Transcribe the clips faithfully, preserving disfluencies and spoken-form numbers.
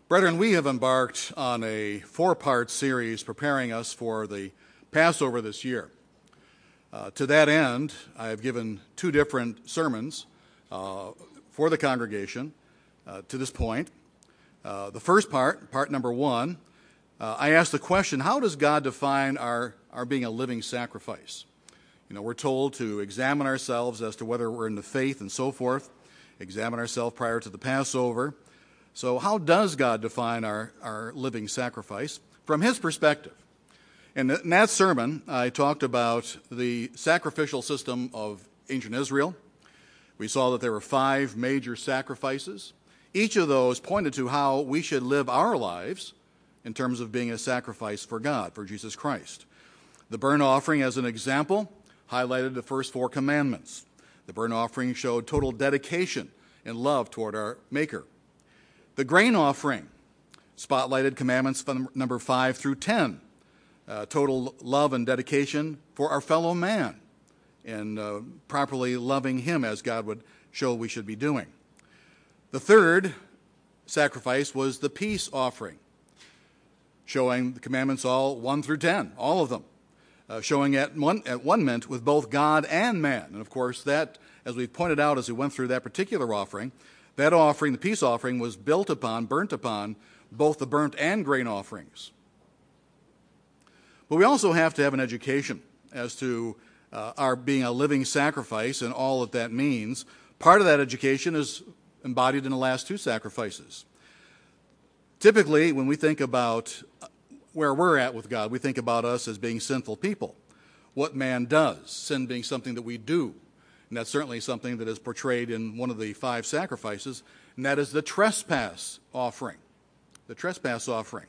Brethren, we have embarked on a four-part series preparing us for the Passover this year. Uh, to that end, I have given two different sermons uh, for the congregation uh, to this point. Uh, the first part, part number one, uh, I asked the question, how does God define our, our being a living sacrifice? You know, we're told to examine ourselves as to whether we're in the faith and so forth, examine ourselves prior to the Passover. So how does God define our, our living sacrifice from his perspective? And in that sermon, I talked about the sacrificial system of ancient Israel. We saw that there were five major sacrifices. Each of those pointed to how we should live our lives in terms of being a sacrifice for God, for Jesus Christ. The burnt offering, as an example, highlighted the first four commandments. The burnt offering showed total dedication and love toward our Maker. The grain offering spotlighted commandments from number five through ten, uh, total love and dedication for our fellow man and uh, properly loving him as God would show we should be doing. The third sacrifice was the peace offering, showing the commandments all one through ten, all of them, uh, showing at one, at one meant with both God and man. And of course that, as we pointed out as we went through that particular offering, that offering, the peace offering, was built upon, burnt upon, both the burnt and grain offerings. But we also have to have an education as to uh, our being a living sacrifice and all that that means. Part of that education is embodied in the last two sacrifices. Typically, when we think about where we're at with God, we think about us as being sinful people. What man does, sin being something that we do. And that's certainly something that is portrayed in one of the five sacrifices, and that is the trespass offering. The trespass offering.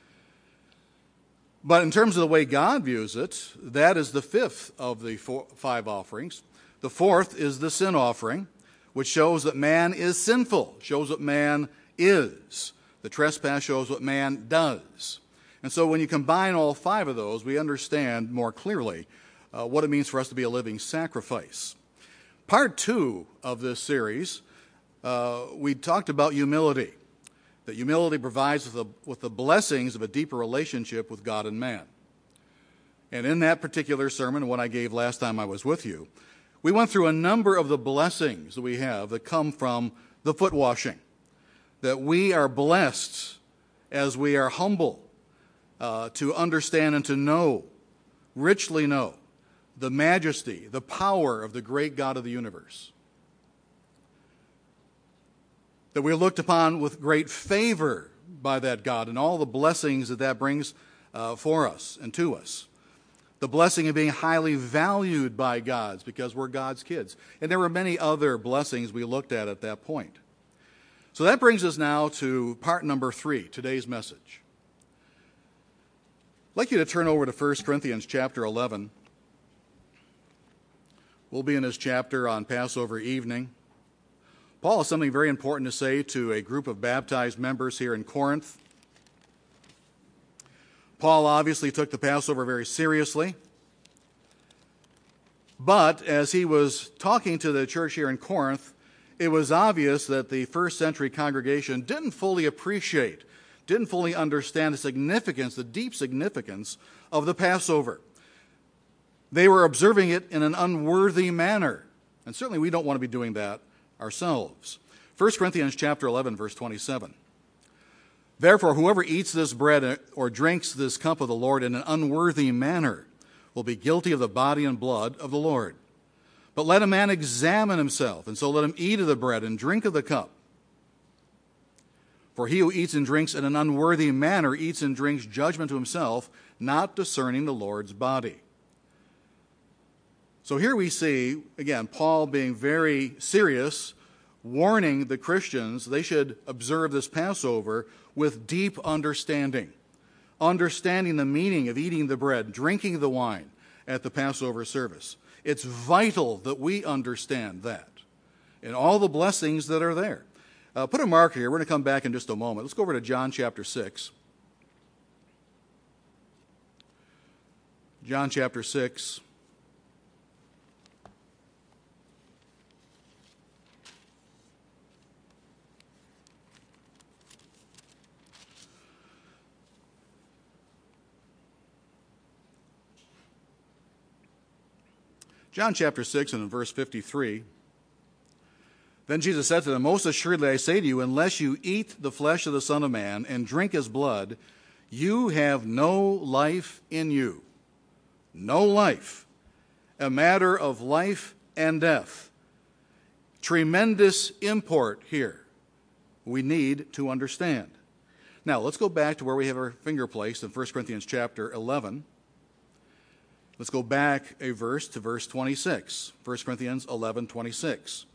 But in terms of the way God views it, that is the fifth of the four, five offerings. The fourth is the sin offering, which shows that man is sinful, shows what man is. The trespass shows what man does. And so when you combine all five of those, we understand more clearly uh, what it means for us to be a living sacrifice. Part two of this series, uh, we talked about humility. That humility provides with the, with the blessings of a deeper relationship with God and man. And in that particular sermon, what I gave last time I was with you, we went through a number of the blessings that we have that come from the foot washing. That we are blessed as we are humble uh, to understand and to know, richly know, the majesty, the power of the great God of the universe. That we are looked upon with great favor by that God and all the blessings that that brings uh, for us and to us. The blessing of being highly valued by God because we're God's kids. And there were many other blessings we looked at at that point. So that brings us now to part number three, today's message. I'd like you to turn over to First Corinthians chapter eleven. We'll be in this chapter on Passover evening. Paul has something very important to say to a group of baptized members here in Corinth. Paul obviously took the Passover very seriously. But as he was talking to the church here in Corinth, it was obvious that the first century congregation didn't fully appreciate, didn't fully understand the significance, the deep significance of the Passover. They were observing it in an unworthy manner. And certainly we don't want to be doing that ourselves. First Corinthians chapter eleven, verse twenty-seven. Therefore, whoever eats this bread or drinks this cup of the Lord in an unworthy manner will be guilty of the body and blood of the Lord. But let a man examine himself, and so let him eat of the bread and drink of the cup. For he who eats and drinks in an unworthy manner eats and drinks judgment to himself, not discerning the Lord's body. So here we see, again, Paul being very serious, warning the Christians they should observe this Passover with deep understanding. Understanding the meaning of eating the bread, drinking the wine at the Passover service. It's vital that we understand that and all the blessings that are there. Uh, put a marker here. We're going to come back in just a moment. Let's go over to John chapter six. John chapter six. John chapter six and in verse fifty-three, then Jesus said to them, most assuredly I say to you, unless you eat the flesh of the Son of Man and drink his blood, you have no life in you. No life. A matter of life and death. Tremendous import here we need to understand. Now, let's go back to where we have our finger placed in First Corinthians chapter eleven. Let's go back a verse to verse twenty-six. First Corinthians eleven twenty-six.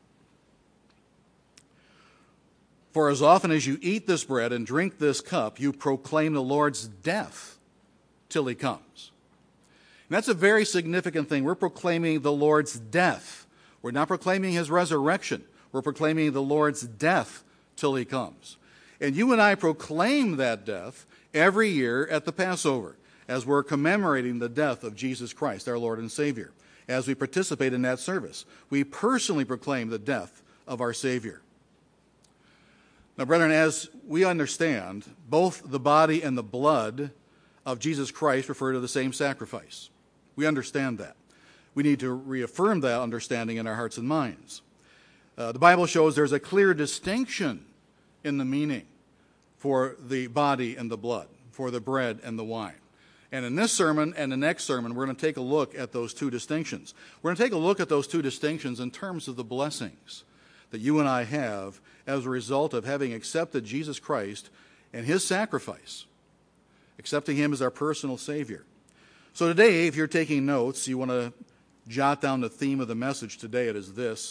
For as often as you eat this bread and drink this cup, you proclaim the Lord's death till he comes. And that's a very significant thing. We're proclaiming the Lord's death. We're not proclaiming his resurrection. We're proclaiming the Lord's death till he comes. And you and I proclaim that death every year at the Passover as we're commemorating the death of Jesus Christ, our Lord and Savior. As we participate in that service, we personally proclaim the death of our Savior. Now, brethren, as we understand, both the body and the blood of Jesus Christ refer to the same sacrifice. We understand that. We need to reaffirm that understanding in our hearts and minds. Uh, the Bible shows there's a clear distinction in the meaning for the body and the blood, for the bread and the wine. And in this sermon and the next sermon, we're going to take a look at those two distinctions. We're going to take a look at those two distinctions in terms of the blessings that you and I have as a result of having accepted Jesus Christ and his sacrifice, accepting him as our personal Savior. So today, if you're taking notes, you want to jot down the theme of the message today. It is this: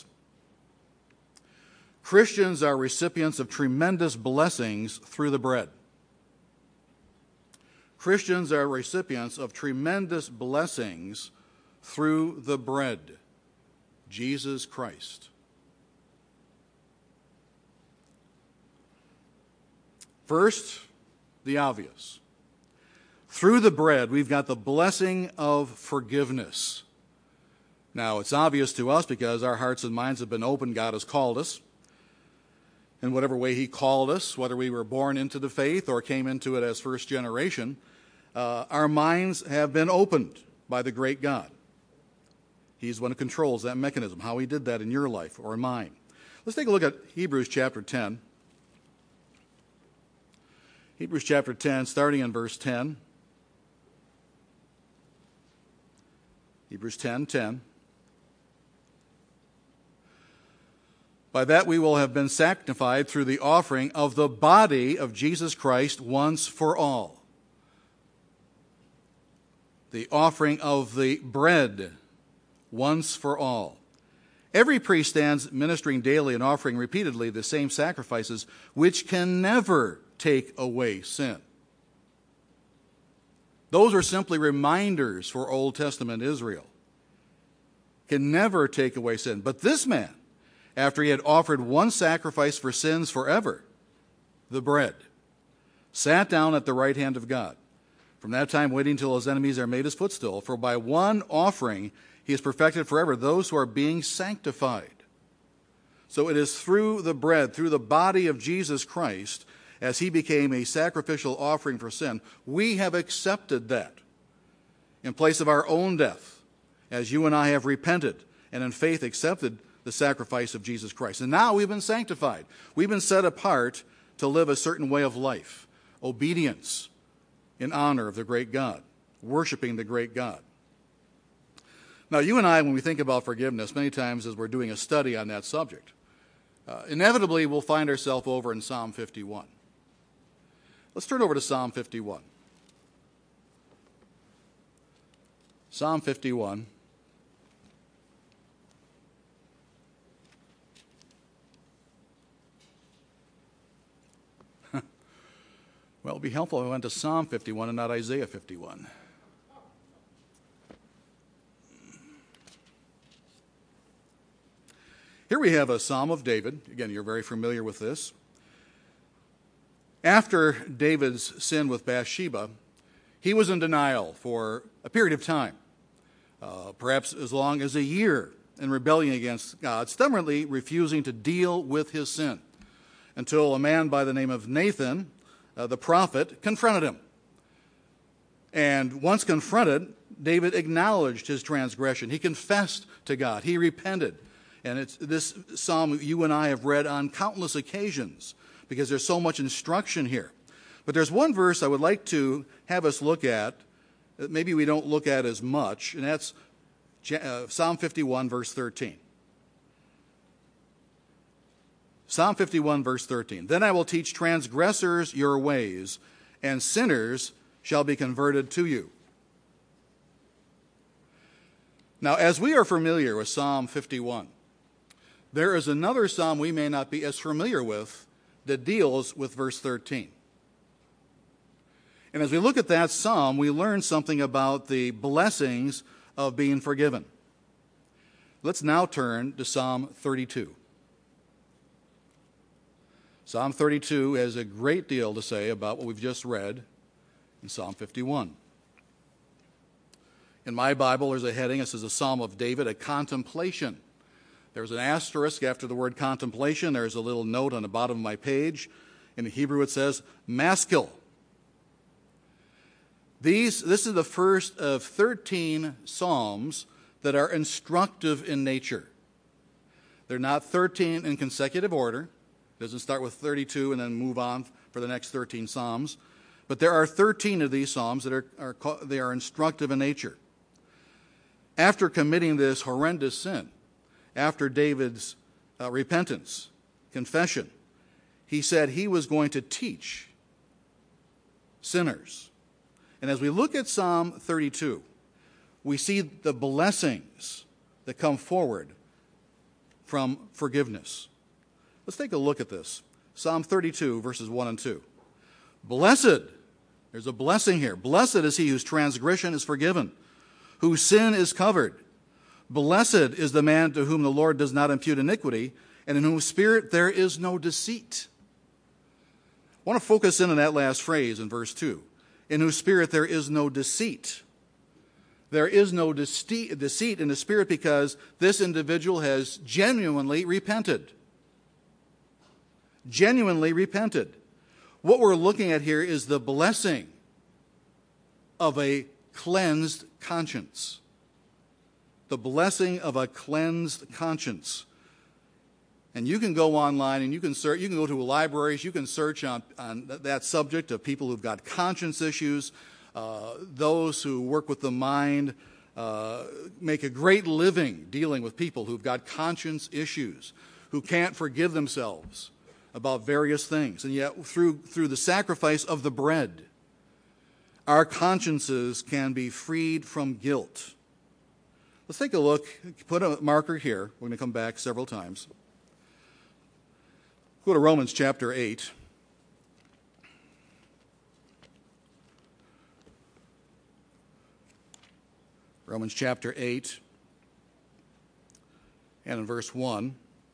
Christians are recipients of tremendous blessings through the bread. Christians are recipients of tremendous blessings through the bread, Jesus Christ. First, the obvious. Through the bread, we've got the blessing of forgiveness. Now, it's obvious to us because our hearts and minds have been opened. God has called us. In whatever way he called us, whether we were born into the faith or came into it as first generation, uh, our minds have been opened by the great God. He's the one who controls that mechanism, how he did that in your life or in mine. Let's take a look at Hebrews chapter ten. Hebrews chapter ten, starting in verse ten. Hebrews ten, ten. By that we will have been sanctified through the offering of the body of Jesus Christ once for all. The offering of the bread once for all. Every priest stands ministering daily and offering repeatedly the same sacrifices, which can never take away sin. Those are simply reminders for Old Testament Israel. Can never take away sin. But this man, after he had offered one sacrifice for sins forever, the bread, sat down at the right hand of God. From that time waiting till his enemies are made his footstool. For by one offering he has perfected forever those who are being sanctified. So it is through the bread, through the body of Jesus Christ, as he became a sacrificial offering for sin, we have accepted that in place of our own death, as you and I have repented and in faith accepted the sacrifice of Jesus Christ. And now we've been sanctified. We've been set apart to live a certain way of life, obedience in honor of the great God, worshiping the great God. Now, you and I, when we think about forgiveness, many times as we're doing a study on that subject, uh, inevitably we'll find ourselves over in Psalm fifty-one. Let's turn over to Psalm fifty-one. Psalm fifty-one. Well, it would be helpful if I went to Psalm fifty-one and not Isaiah fifty-one. Here we have a Psalm of David. Again, you're very familiar with this. After David's sin with Bathsheba, he was in denial for a period of time, uh, perhaps as long as a year, in rebellion against God, stubbornly refusing to deal with his sin, until a man by the name of Nathan, uh, the prophet, confronted him. And once confronted, David acknowledged his transgression. He confessed to God. He repented. And it's this psalm you and I have read on countless occasions because there's so much instruction here. But there's one verse I would like to have us look at that maybe we don't look at as much, and that's Psalm fifty-one, verse thirteen. Psalm fifty-one, verse thirteen. Then I will teach transgressors your ways, and sinners shall be converted to you. Now, as we are familiar with Psalm fifty-one, there is another psalm we may not be as familiar with that deals with verse thirteen. And as we look at that psalm, we learn something about the blessings of being forgiven. Let's now turn to Psalm thirty-two. Psalm thirty-two has a great deal to say about what we've just read in Psalm fifty-one. In my Bible, there's a heading. It says a Psalm of David, a contemplation. There's an asterisk after the word contemplation. There's a little note on the bottom of my page. In the Hebrew, it says maskil. These, this is the first of thirteen psalms that are instructive in nature. They're not thirteen in consecutive order. It doesn't start with thirty-two and then move on for the next thirteen psalms. But there are thirteen of these psalms that are, are they are instructive in nature. After committing this horrendous sin, after David's uh, repentance, confession, he said he was going to teach sinners. And as we look at Psalm thirty-two, we see the blessings that come forward from forgiveness. Let's take a look at this. Psalm thirty-two, verses one and two. Blessed, there's a blessing here. Blessed is he whose transgression is forgiven, whose sin is covered. Blessed is the man to whom the Lord does not impute iniquity, and in whose spirit there is no deceit. I want to focus in on that last phrase in verse two. In whose spirit there is no deceit. There is no deceit in the spirit because this individual has genuinely repented. Genuinely repented. What we're looking at here is the blessing of a cleansed conscience. The blessing of a cleansed conscience. And you can go online and you can search, you can go to libraries, you can search on, on that subject of people who've got conscience issues, uh, those who work with the mind, uh, make a great living dealing with people who've got conscience issues, who can't forgive themselves about various things. And yet through, through the sacrifice of the bread, our consciences can be freed from guilt. Let's take a look, put a marker here. We're going to come back several times. Go to Romans chapter eight. Romans chapter eight, and in verse one.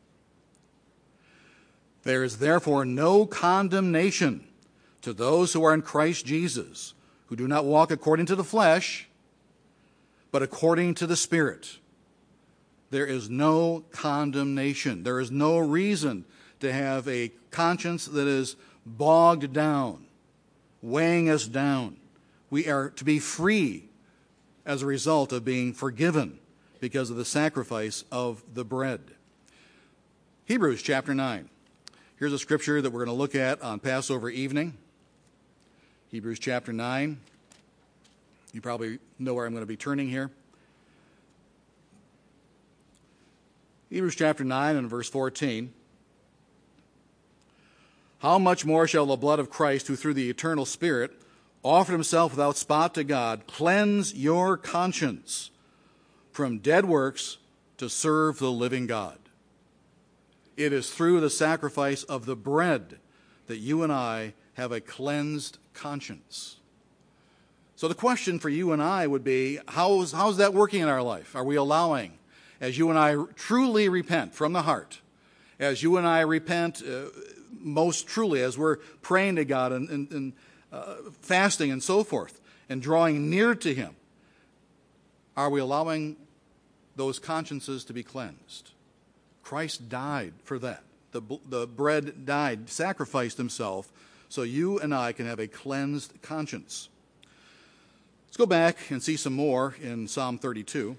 There is therefore no condemnation to those who are in Christ Jesus, who do not walk according to the flesh, but according to the Spirit. There is no condemnation. There is no reason to have a conscience that is bogged down, weighing us down. We are to be free as a result of being forgiven because of the sacrifice of the bread. Hebrews chapter nine. Here's a scripture that we're going to look at on Passover evening. Hebrews chapter nine. You probably know where I'm going to be turning here. Hebrews chapter nine and verse fourteen. How much more shall the blood of Christ, who through the eternal Spirit offered himself without spot to God, cleanse your conscience from dead works to serve the living God? It is through the sacrifice of the bread that you and I have a cleansed conscience. So the question for you and I would be, how's, how's that working in our life? Are we allowing, as you and I truly repent from the heart, as you and I repent uh, most truly, as we're praying to God and, and, and uh, fasting and so forth, and drawing near to Him, are we allowing those consciences to be cleansed? Christ died for that. The, the bread died, sacrificed himself, so you and I can have a cleansed conscience. Let's go back and see some more in Psalm thirty-two.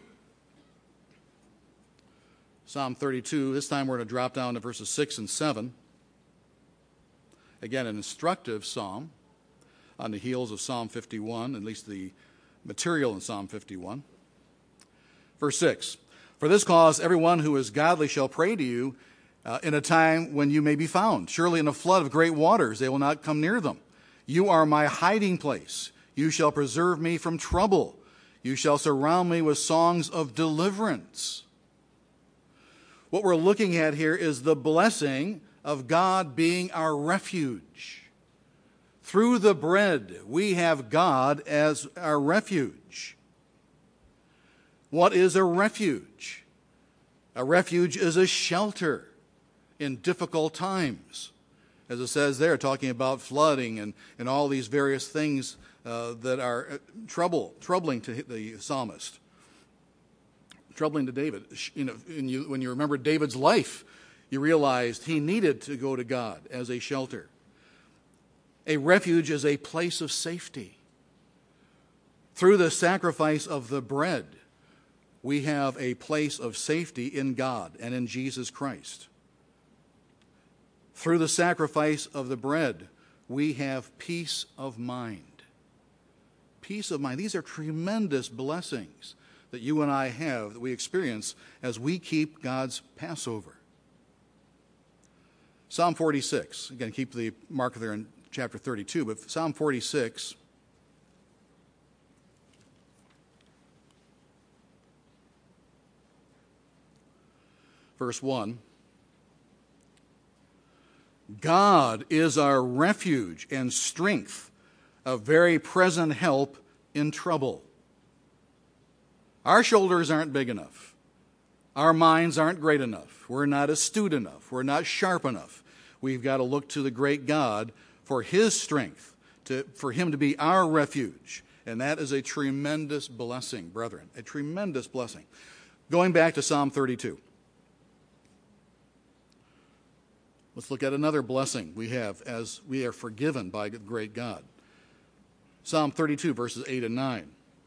Psalm thirty-two, this time we're going to drop down to verses six and seven. Again, an instructive psalm on the heels of Psalm fifty-one, at least the material in Psalm fifty-one. Verse six, for this cause everyone who is godly shall pray to you uh, in a time when you may be found. Surely in a flood of great waters they will not come near them. You are my hiding place. You shall preserve me from trouble. You shall surround me with songs of deliverance. What we're looking at here is the blessing of God being our refuge. Through the bread, we have God as our refuge. What is a refuge? A refuge is a shelter in difficult times. As it says there, talking about flooding and, and all these various things uh, that are trouble, troubling to the psalmist. Troubling to David. You know, when you, when you remember David's life, you realized he needed to go to God as a shelter. A refuge is a place of safety. Through the sacrifice of the bread, we have a place of safety in God and in Jesus Christ. Through the sacrifice of the bread, we have peace of mind. Peace of mind. These are tremendous blessings that you and I have, that we experience as we keep God's Passover. Psalm forty-six. Again, keep the marker there in chapter thirty-two, but Psalm forty-six. Verse one. God is our refuge and strength, a very present help in trouble. Our shoulders aren't big enough. Our minds aren't great enough. We're not astute enough. We're not sharp enough. We've got to look to the great God for His strength, to, for Him to be our refuge. And that is a tremendous blessing, brethren, a tremendous blessing. Going back to Psalm thirty-two. Let's look at another blessing we have as we are forgiven by the great God. Psalm thirty-two, verses eight and nine.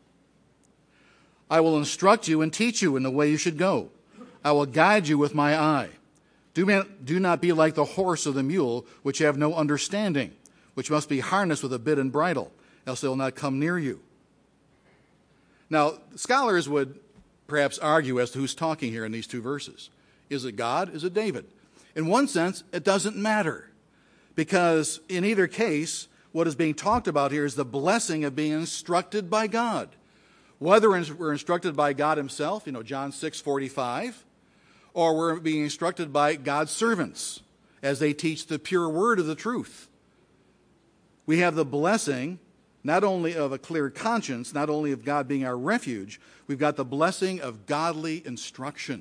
I will instruct you and teach you in the way you should go. I will guide you with my eye. Do, do not be like the horse or the mule, which have no understanding, which must be harnessed with a bit and bridle, else they will not come near you. Now, scholars would perhaps argue as to who's talking here in these two verses. Is it God? Is it David? In one sense, it doesn't matter, because in either case, what is being talked about here is the blessing of being instructed by God. Whether we're instructed by God Himself, you know, John six forty-five, or we're being instructed by God's servants as they teach the pure word of the truth. We have the blessing not only of a clear conscience, not only of God being our refuge, we've got the blessing of godly instruction.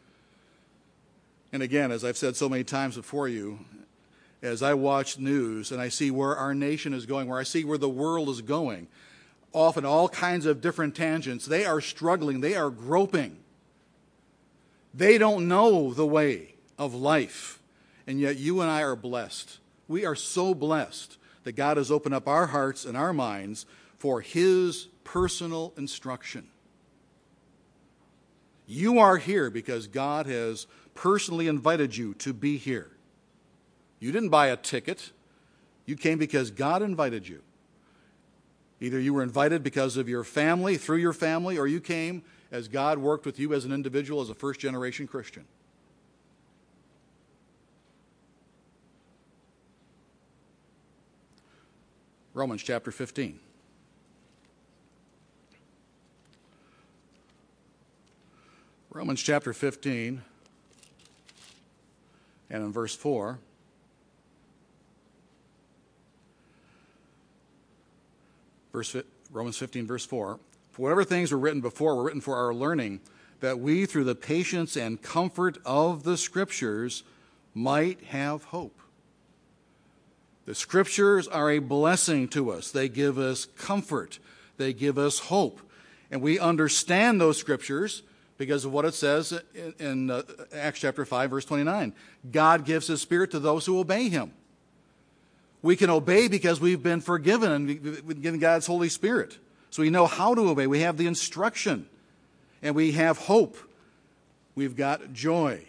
And again, as I've said so many times before you, as I watch news and I see where our nation is going, where I see where the world is going, often all kinds of different tangents, they are struggling, they are groping. They don't know the way of life, and yet you and I are blessed. We are so blessed that God has opened up our hearts and our minds for His personal instruction. You are here because God has personally invited you to be here. You didn't buy a ticket. You came because God invited you. Either you were invited because of your family, through your family, or you came as God worked with you as an individual, as a first-generation Christian. Romans chapter fifteen. Romans chapter fifteen, and in verse four. Verse, Romans fifteen, verse four. For whatever things were written before were written for our learning, that we, through the patience and comfort of the Scriptures, might have hope. The Scriptures are a blessing to us. They give us comfort. They give us hope. And we understand those Scriptures because of what it says in, in uh, Acts chapter five, verse twenty-nine. God gives His Spirit to those who obey Him. We can obey because we've been forgiven and we've been given God's Holy Spirit. So we know how to obey. We have the instruction, and we have hope. We've got joy.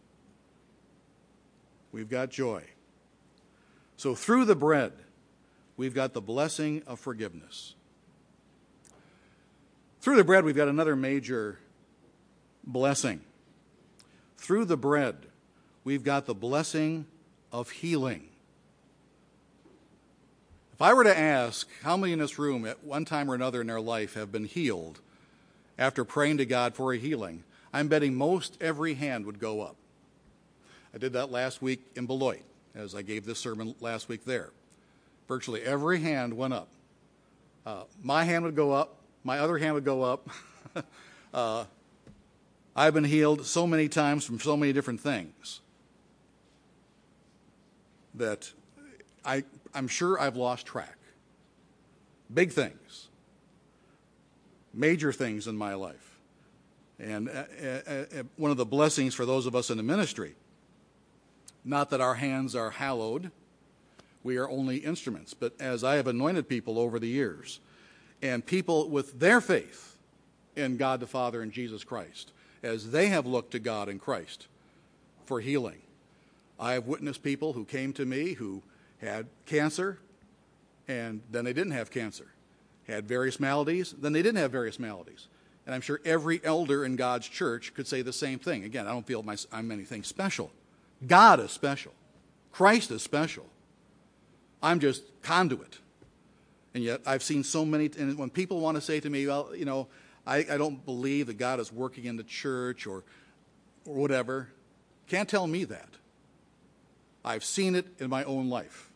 We've got joy. So through the bread, we've got the blessing of forgiveness. Through the bread, we've got another major blessing. Through the bread, we've got the blessing of healing. If I were to ask how many in this room at one time or another in their life have been healed after praying to God for a healing, I'm betting most every hand would go up. I did that last week in Beloit, as I gave this sermon last week there. Virtually every hand went up. Uh, my hand would go up. My other hand would go up. uh, I've been healed so many times from so many different things that I, I'm sure I've lost track. Big things. Major things in my life. And uh, uh, uh, one of the blessings for those of us in the ministry, not that our hands are hallowed, we are only instruments, but as I have anointed people over the years, and people with their faith in God the Father and Jesus Christ, as they have looked to God and Christ for healing. I have witnessed people who came to me who had cancer, and then they didn't have cancer. Had various maladies, then they didn't have various maladies. And I'm sure every elder in God's church could say the same thing. Again, I don't feel my, I'm anything special. God is special. Christ is special. I'm just conduit. And yet I've seen so many, and when people want to say to me, well, you know, I, I don't believe that God is working in the church or, or whatever, can't tell me that. I've seen it in my own life.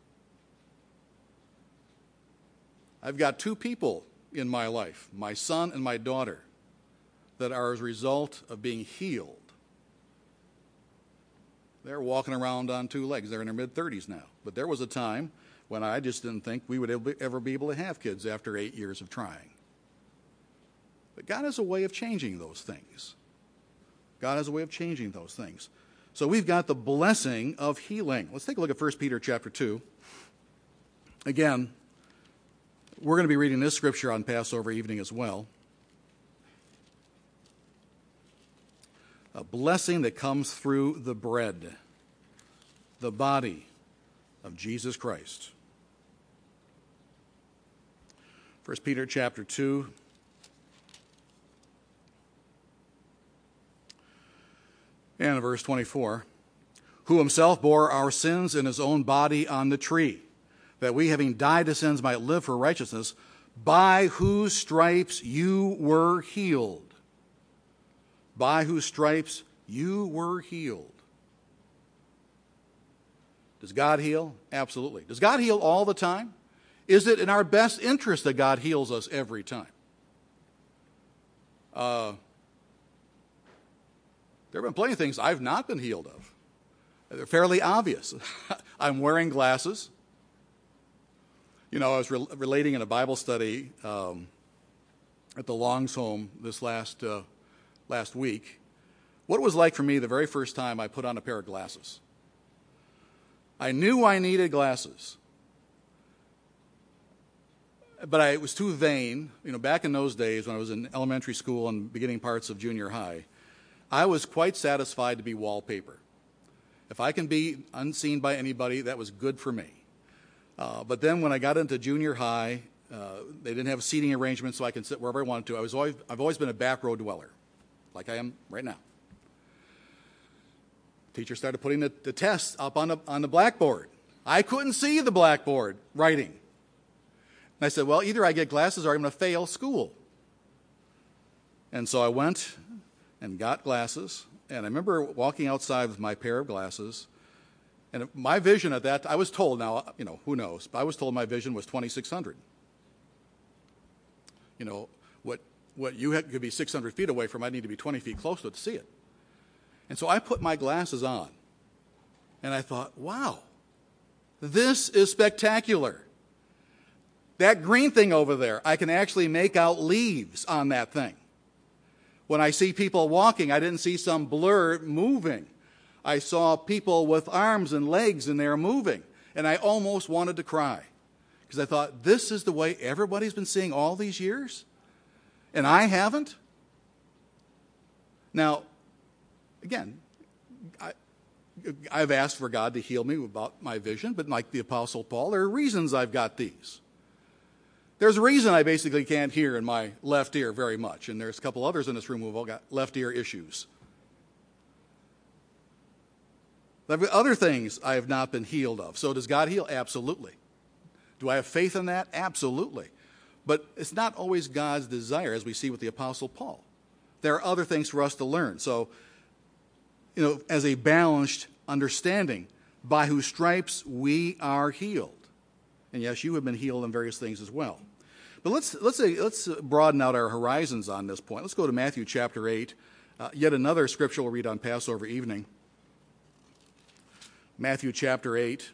I've got two people in my life, my son and my daughter, that are as a result of being healed. They're walking around on two legs. They're in their mid-thirties now. But there was a time when I just didn't think we would ever be able to have kids after eight years of trying. But God has a way of changing those things. God has a way of changing those things. So we've got the blessing of healing. Let's take a look at First Peter chapter two. Again, we're going to be reading this scripture on Passover evening as well. A blessing that comes through the bread, the body of Jesus Christ. First Peter chapter two. And verse twenty-four. Who himself bore our sins in his own body on the tree, that we, having died to sins, might live for righteousness, by whose stripes you were healed. By whose stripes you were healed. Does God heal? Absolutely. Does God heal all the time? Is it in our best interest that God heals us every time? Uh, there have been plenty of things I've not been healed of. They're fairly obvious. I'm wearing glasses. You know, I was re- relating in a Bible study um, at the Longs home this last uh, last week what it was like for me the very first time I put on a pair of glasses. I knew I needed glasses, but I was too vain. You know, back in those days when I was in elementary school and beginning parts of junior high, I was quite satisfied to be wallpaper. If I can be unseen by anybody, that was good for me. Uh, but then when I got into junior high, uh, they didn't have seating arrangements so I can sit wherever I wanted to. I was always, I've always been a back row dweller, like I am right now. Teacher started putting the, the tests up on the, on the blackboard. I couldn't see the blackboard writing. And I said, well, either I get glasses or I'm going to fail school. And so I went and got glasses. And I remember walking outside with my pair of glasses. And my vision at that, I was told, now, you know, who knows, but I was told my vision was twenty-six hundred. You know, what what you had, could be six hundred feet away from, I need to be twenty feet close to it to see it. And so I put my glasses on, and I thought, wow, this is spectacular. That green thing over there, I can actually make out leaves on that thing. When I see people walking, I didn't see some blur moving. I saw people with arms and legs, and they're moving. And I almost wanted to cry. because I thought, this is the way everybody's been seeing all these years, and I haven't? Now, again, I, I've asked for God to heal me about my vision, but like the Apostle Paul, there are reasons I've got these. There's a reason I basically can't hear in my left ear very much, and there's a couple others in this room who've all got left ear issues. There are other things I have not been healed of. So does God heal? Absolutely. Do I have faith in that? Absolutely. But it's not always God's desire, as we see with the Apostle Paul. There are other things for us to learn. So, you know, as a balanced understanding, by whose stripes we are healed. And yes, you have been healed in various things as well. But let's let's say, let's broaden out our horizons on this point. Let's go to Matthew chapter eight, uh, yet another scripture we'll read on Passover evening. Matthew chapter eight.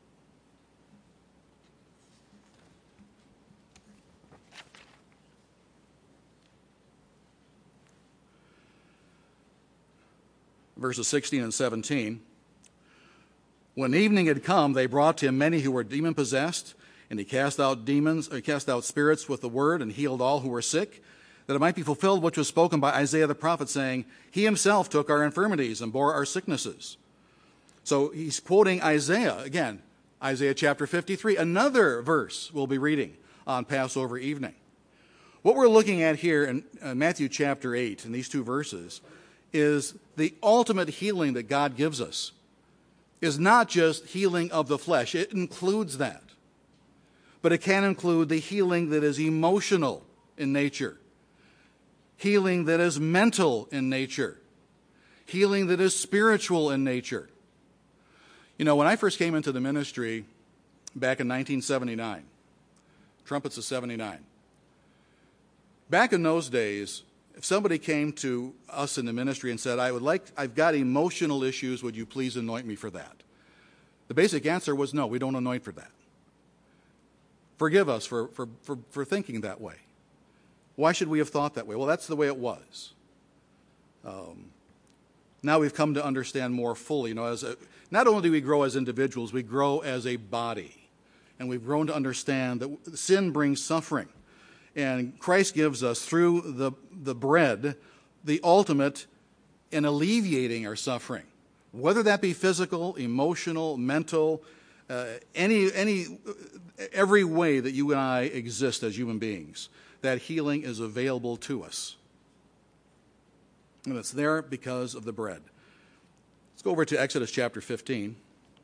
Verses sixteen and seventeen. When evening had come, they brought to him many who were demon-possessed, and he cast out demons, or cast out spirits with the word, and healed all who were sick, that it might be fulfilled which was spoken by Isaiah the prophet, saying, He himself took our infirmities and bore our sicknesses. So he's quoting Isaiah, again, Isaiah chapter fifty-three, another verse we'll be reading on Passover evening. What we're looking at here in uh, Matthew chapter eight, in these two verses, is the ultimate healing that God gives us is not just healing of the flesh. It includes that. But it can include the healing that is emotional in nature, healing that is mental in nature, healing that is spiritual in nature. You know, when I first came into the ministry back in nineteen seventy-nine, trumpets of seventy-nine, back in those days, if somebody came to us in the ministry and said, I would like, I've got emotional issues, would you please anoint me for that? The basic answer was no, we don't anoint for that. Forgive us for, for, for, for thinking that way. Why should we have thought that way? Well, that's the way it was. Um, now we've come to understand more fully. You know, as a, not only do we grow as individuals, we grow as a body. And we've grown to understand that sin brings suffering. And Christ gives us, through the, the bread, the ultimate in alleviating our suffering, whether that be physical, emotional, mental, uh, any, any, every way that you and I exist as human beings, that healing is available to us. And it's there because of the bread. Let's go over to Exodus chapter fifteen.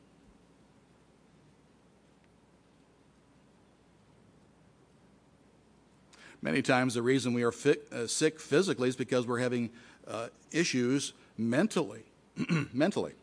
Many times the reason we are fit, uh, sick physically is because we're having uh, issues mentally. mentally.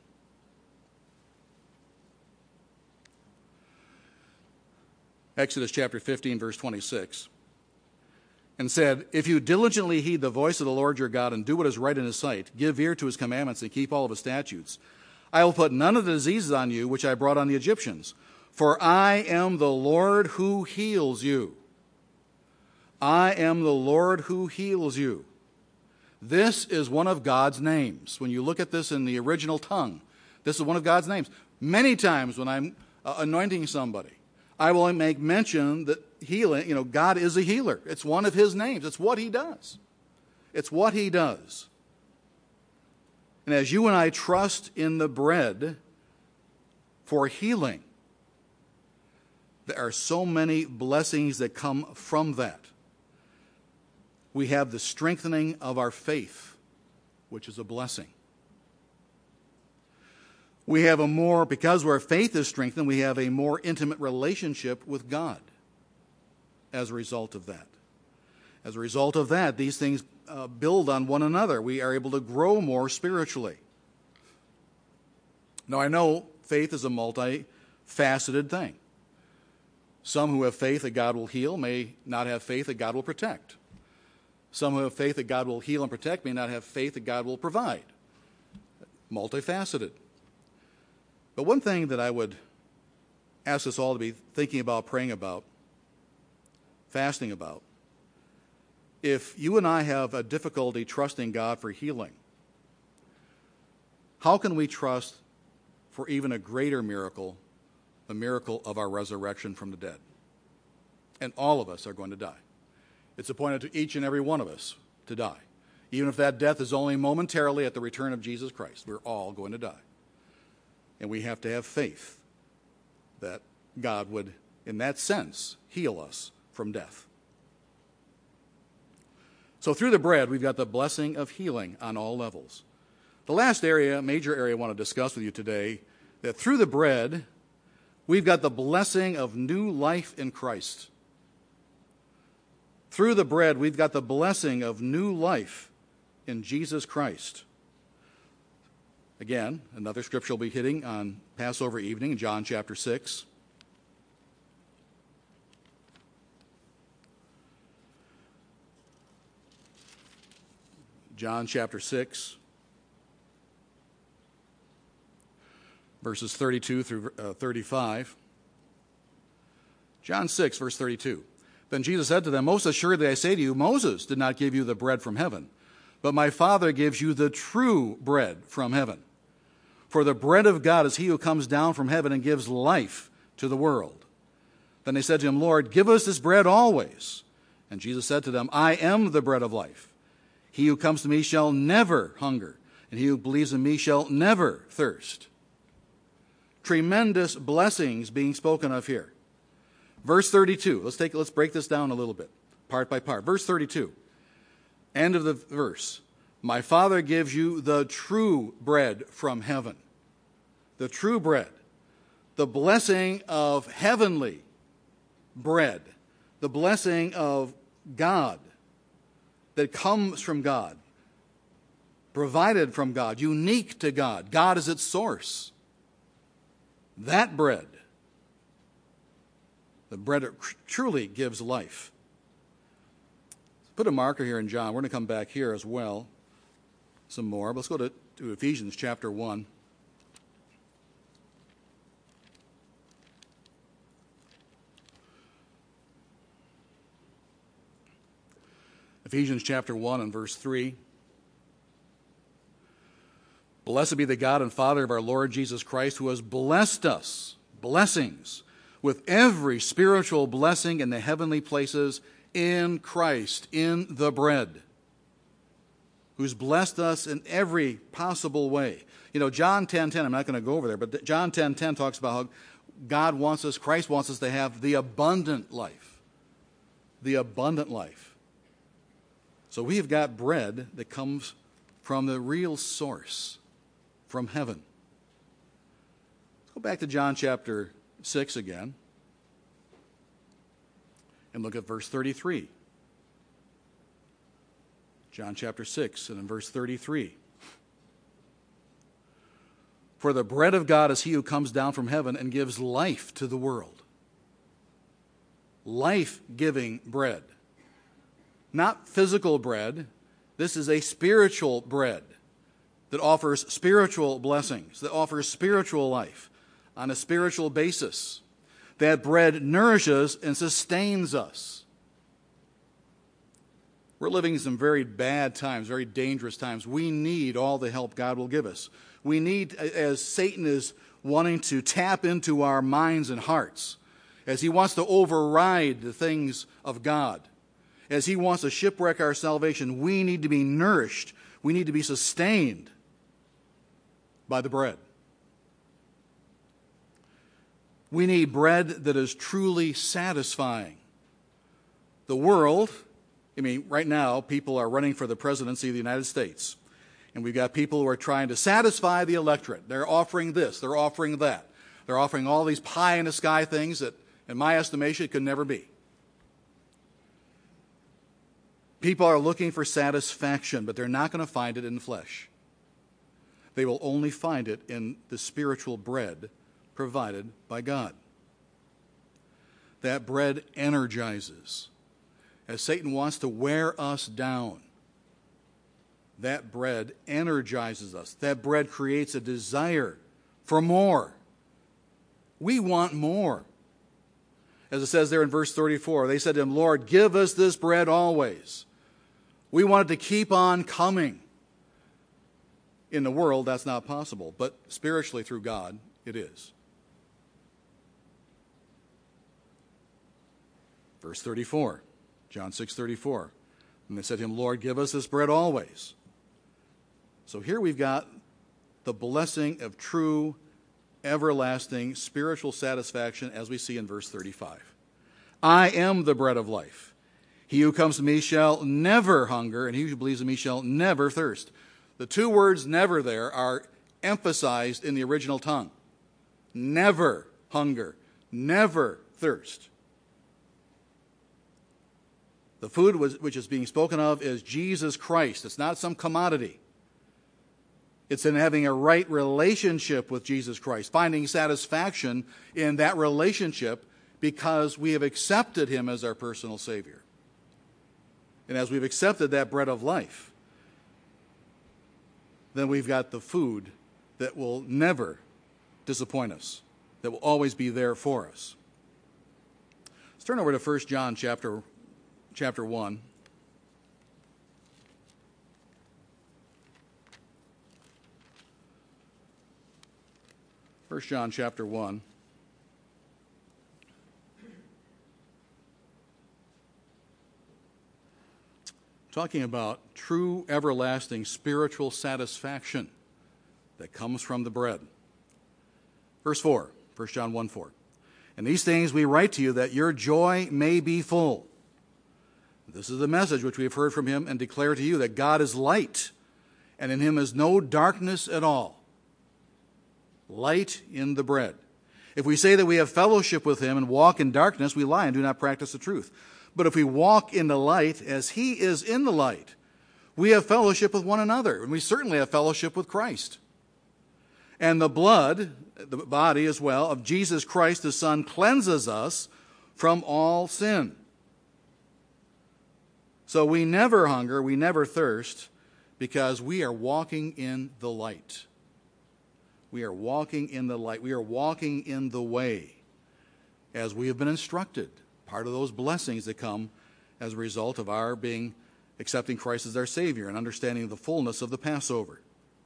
Exodus chapter fifteen, verse twenty-six. And said, If you diligently heed the voice of the Lord your God and do what is right in his sight, give ear to his commandments and keep all of his statutes, I will put none of the diseases on you which I brought on the Egyptians. For I am the Lord who heals you. I am the Lord who heals you. This is one of God's names. When you look at this in the original tongue, this is one of God's names. Many times when I'm uh, anointing somebody, I will make mention that healing, you know, God is a healer. It's one of his names. It's what he does. It's what he does. And as you and I trust in the bread for healing, there are so many blessings that come from that. We have the strengthening of our faith, which is a blessing. We have a more, because our faith is strengthened, we have a more intimate relationship with God as a result of that. As a result of that, these things uh, build on one another. We are able to grow more spiritually. Now, I know faith is a multifaceted thing. Some who have faith that God will heal may not have faith that God will protect. Some who have faith that God will heal and protect may not have faith that God will provide. Multifaceted. But one thing that I would ask us all to be thinking about, praying about, fasting about, if you and I have a difficulty trusting God for healing, how can we trust for even a greater miracle, the miracle of our resurrection from the dead? and all of us are going to die. It's appointed to each and every one of us to die. Even if that death is only momentarily at the return of Jesus Christ, we're all going to die. And we have to have faith that God would, in that sense, heal us from death. So through the bread, we've got the blessing of healing on all levels. The last area, major area I want to discuss with you today, that through the bread, we've got the blessing of new life in Christ. Through the bread, we've got the blessing of new life in Jesus Christ. Again, another scripture will be hitting on Passover evening, John chapter six. John chapter six, verses thirty-two through uh, thirty-five. John six, verse thirty-two. Then Jesus said to them, most assuredly I say to you, Moses did not give you the bread from heaven, but my Father gives you the true bread from heaven. For the bread of God is he who comes down from heaven and gives life to the world. Then they said to him, Lord, give us this bread always. And Jesus said to them, I am the bread of life. He who comes to me shall never hunger, and he who believes in me shall never thirst. Tremendous blessings being spoken of here. Verse thirty-two. Let's take let's break this down a little bit, part by part. Verse thirty-two. End of the verse. My Father gives you the true bread from heaven. The true bread. The blessing of heavenly bread. The blessing of God that comes from God. Provided from God. Unique to God. God is its source. That bread. The bread that truly gives life. Put a marker here in John. We're going to come back here as well. Some more. Let's go to, to Ephesians chapter one. Ephesians chapter one and verse three. Blessed be the God and Father of our Lord Jesus Christ, who has blessed us, blessings, with every spiritual blessing in the heavenly places in Christ, in the bread, who's blessed us in every possible way. You know, John ten ten, I'm not going to go over there, but John ten ten talks about how God wants us, Christ wants us to have the abundant life. The abundant life. So we have got bread that comes from the real source, from heaven. Let's go back to John chapter six again and look at verse thirty-three. John chapter six and in verse thirty-three. For the bread of God is he who comes down from heaven and gives life to the world. Life-giving bread. Not physical bread. This is a spiritual bread that offers spiritual blessings, that offers spiritual life on a spiritual basis. That bread nourishes and sustains us. We're living in some very bad times, very dangerous times. We need all the help God will give us. We need, as Satan is wanting to tap into our minds and hearts, as he wants to override the things of God, as he wants to shipwreck our salvation, we need to be nourished. We need to be sustained by the bread. We need bread that is truly satisfying. The world, I mean, right now, people are running for the presidency of the United States. And we've got people who are trying to satisfy the electorate. They're offering this, they're offering that. They're offering all these pie-in-the-sky things that, in my estimation, it could never be. People are looking for satisfaction, but they're not going to find it in the flesh. They will only find it in the spiritual bread provided by God. That bread energizes. As Satan wants to wear us down, that bread energizes us. That bread creates a desire for more. We want more. As it says there in verse thirty-four, they said to him, Lord, give us this bread always. We want it to keep on coming. In the world, that's not possible, but spiritually through God, it is. Verse thirty-four, John six thirty-four. And they said to him, Lord, give us this bread always. So here we've got the blessing of true, everlasting, spiritual satisfaction as we see in verse thirty-five. I am the bread of life. He who comes to me shall never hunger, and he who believes in me shall never thirst. The two words never there are emphasized in the original tongue. Never hunger, never thirst. The food which is being spoken of is Jesus Christ. It's not some commodity. It's in having a right relationship with Jesus Christ, finding satisfaction in that relationship because we have accepted him as our personal Savior. And as we've accepted that bread of life, then we've got the food that will never disappoint us, that will always be there for us. Let's turn over to First John chapter, chapter one. First John chapter one. Talking about true, everlasting, spiritual satisfaction that comes from the bread. Verse four, First John one four. And these things we write to you that your joy may be full. This is the message which we have heard from him and declare to you that God is light, and in him is no darkness at all. Light in the bread. If we say that we have fellowship with him and walk in darkness, we lie and do not practice the truth. But if we walk in the light as he is in the light, we have fellowship with one another, and we certainly have fellowship with Christ. And the blood, the body as well, of Jesus Christ, his Son, cleanses us from all sin. So we never hunger, we never thirst, because we are walking in the light. We are walking in the light. We are walking in the way as we have been instructed. Part of those blessings that come as a result of our being accepting Christ as our Savior and understanding the fullness of the Passover.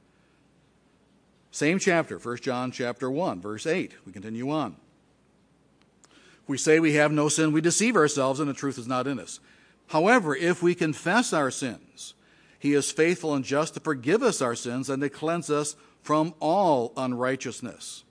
Same chapter, First John chapter one, verse eight. We continue on. If we say we have no sin, we deceive ourselves and the truth is not in us. However, if we confess our sins, he is faithful and just to forgive us our sins and to cleanse us from all unrighteousness.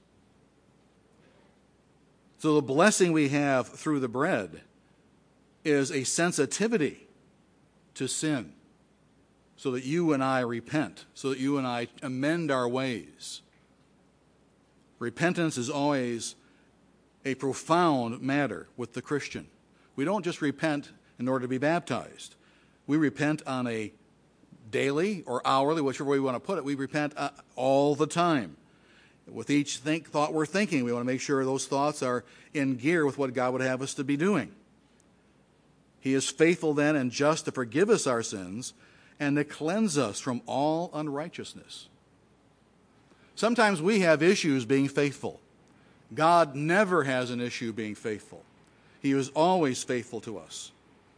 So the blessing we have through the bread is a sensitivity to sin so that you and I repent, so that you and I amend our ways. Repentance is always a profound matter with the Christian. We don't just repent in order to be baptized. We repent on a daily or hourly, whichever way we want to put it. We repent uh, all the time. With each think, thought we're thinking, we want to make sure those thoughts are in gear with what God would have us to be doing. He is faithful then and just to forgive us our sins and to cleanse us from all unrighteousness. Sometimes we have issues being faithful. God never has an issue being faithful. He is always faithful to us.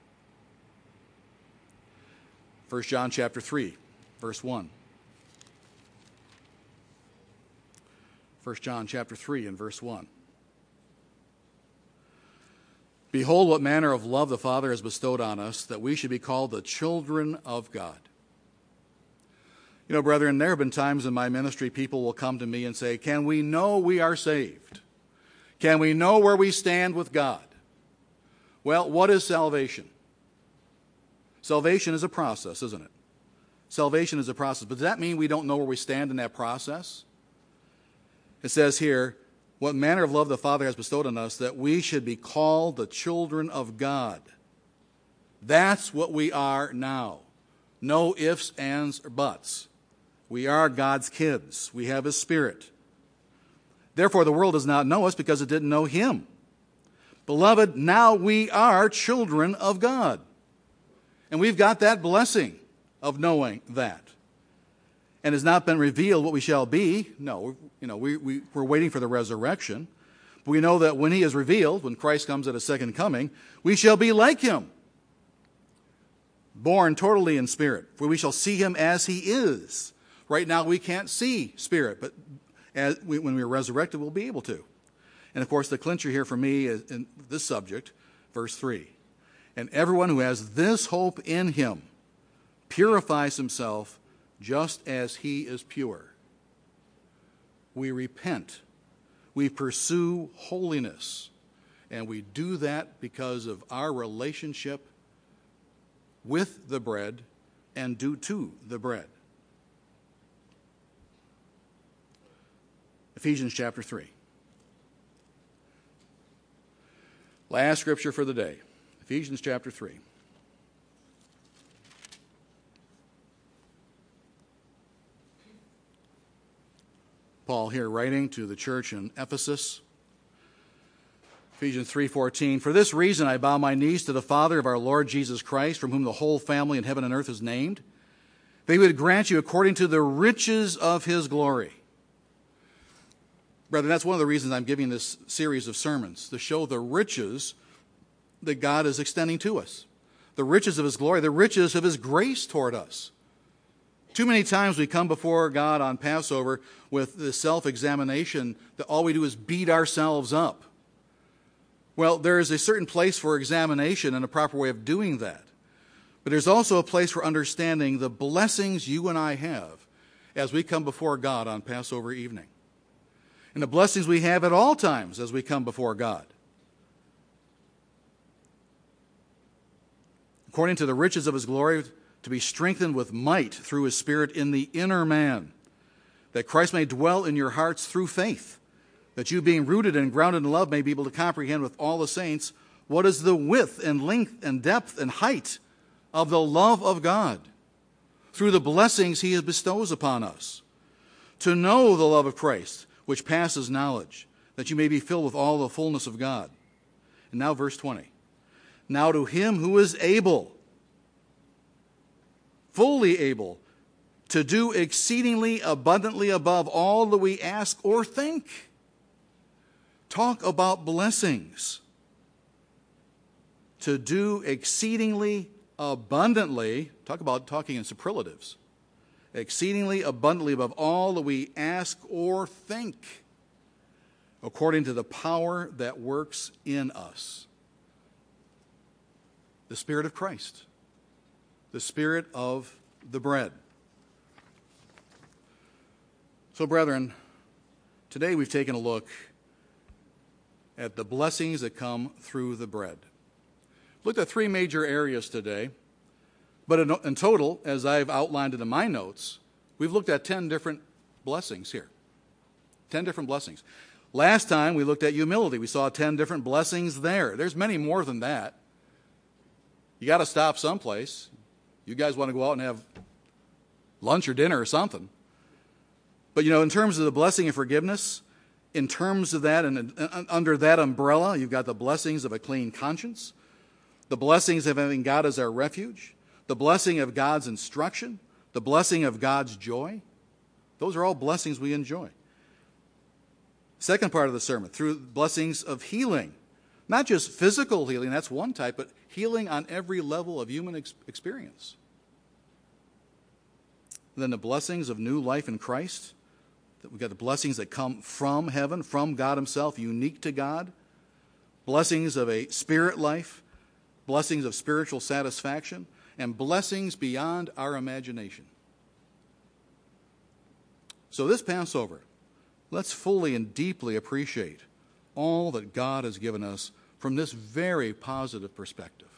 First John chapter three, verse one. First John chapter three and verse one. Behold, what manner of love the Father has bestowed on us, that we should be called the children of God. You know, brethren, there have been times in my ministry people will come to me and say, can we know we are saved? Can we know where we stand with God? Well, what is salvation? Salvation is a process, isn't it? Salvation is a process. But does that mean we don't know where we stand in that process? It says here, what manner of love the Father has bestowed on us, that we should be called the children of God. That's what we are now. No ifs, ands, or buts. We are God's kids. We have his Spirit. Therefore, the world does not know us because it didn't know him. Beloved, now we are children of God. And we've got that blessing of knowing that. And has not been revealed what we shall be. No, you know, we, we, we're waiting for the resurrection. But we know that when he is revealed, when Christ comes at his second coming, we shall be like him, born totally in spirit, for we shall see him as he is. Right now we can't see spirit, but as we, when we are resurrected, we'll be able to. And of course, the clincher here for me is, in this subject, Verse three. And everyone who has this hope in him purifies himself just as he is pure. We repent. We pursue holiness. And we do that because of our relationship with the bread and due to the bread. Ephesians chapter three. Last scripture for the day. Ephesians chapter three. Paul here writing to the church in Ephesus. Ephesians three fourteen. For this reason I bow my knees to the Father of our Lord Jesus Christ, from whom the whole family in heaven and earth is named, that he would grant you according to the riches of his glory. Brethren, that's one of the reasons I'm giving this series of sermons, to show the riches that God is extending to us. The riches of his glory, the riches of his grace toward us. Too many times we come before God on Passover with the self-examination that all we do is beat ourselves up. Well, there is a certain place for examination and a proper way of doing that. But there's also a place for understanding the blessings you and I have as we come before God on Passover evening. And the blessings we have at all times as we come before God. According to the riches of his glory, to be strengthened with might through his Spirit in the inner man, that Christ may dwell in your hearts through faith, that you, being rooted and grounded in love, may be able to comprehend with all the saints what is the width and length and depth and height of the love of God, through the blessings he bestows upon us, to know the love of Christ, which passes knowledge, that you may be filled with all the fullness of God. And now verse twenty. Now to him who is able, fully able, to do exceedingly abundantly above all that we ask or think. Talk about blessings. To do exceedingly abundantly, talk about talking in superlatives, exceedingly abundantly above all that we ask or think, according to the power that works in us. The Spirit of Christ, the Spirit of the bread. So, brethren, today we've taken a look at the blessings that come through the bread. Looked at three major areas today, but in, in total, as I've outlined it in my notes, we've looked at ten different blessings here. Ten different blessings. Last time we looked at humility. We saw ten different blessings there. There's many more than that. You got to stop someplace. You guys want to go out and have lunch or dinner or something. But, you know, in terms of the blessing of forgiveness, in terms of that and under that umbrella, you've got the blessings of a clean conscience, the blessings of having God as our refuge, the blessing of God's instruction, the blessing of God's joy. Those are all blessings we enjoy. Second part of the sermon, through blessings of healing. Not just physical healing, that's one type, but healing on every level of human ex- experience. And then the blessings of new life in Christ. We've got the blessings that come from heaven, from God himself, unique to God. Blessings of a spirit life, blessings of spiritual satisfaction, and blessings beyond our imagination. So this Passover, let's fully and deeply appreciate all that God has given us from this very positive perspective.